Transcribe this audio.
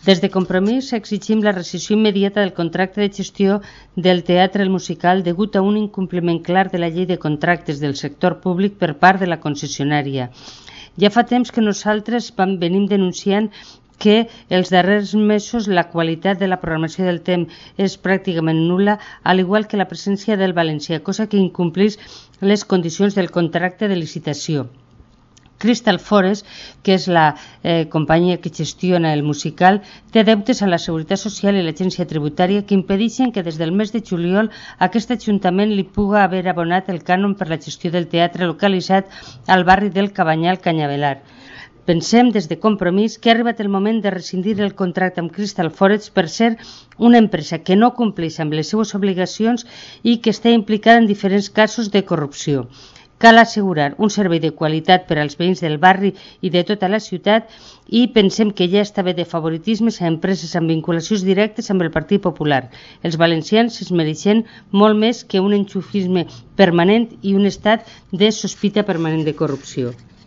Des de Compromís exigim la rescissió immediata del contracte de gestió del Teatre El Musical degut a un incompliment clar de la llei de contractes del sector públic per part de la concessionària. Ja fa temps que nosaltres venim denunciant que els darrers mesos la qualitat de la programació del temps és pràcticament nul·la, al igual que la presència del valencià, cosa que incompleix les condicions del contracte de licitació. Crystal Forest, que és la companyia que gestiona el musical, té deutes a la Seguretat Social i l'Agència Tributària que impedeixen que des del mes de juliol aquest Ajuntament li puga haver abonat el cànon per la gestió del teatre localitzat al barri del Cabanyal Canyavelar. Pensem des de Compromís que ha arribat el moment de rescindir el contracte amb Crystal Forest per ser una empresa que no compleix amb les seues obligacions i que està implicada en diferents casos de corrupció. Cal assegurar un servei de qualitat per als veïns del barri i de tota la ciutat i pensem que ja està bé de favoritismes a empreses amb vinculacions directes amb el Partit Popular. Els valencians es mereixen molt més que un enxufisme permanent i un estat de sospita permanent de corrupció.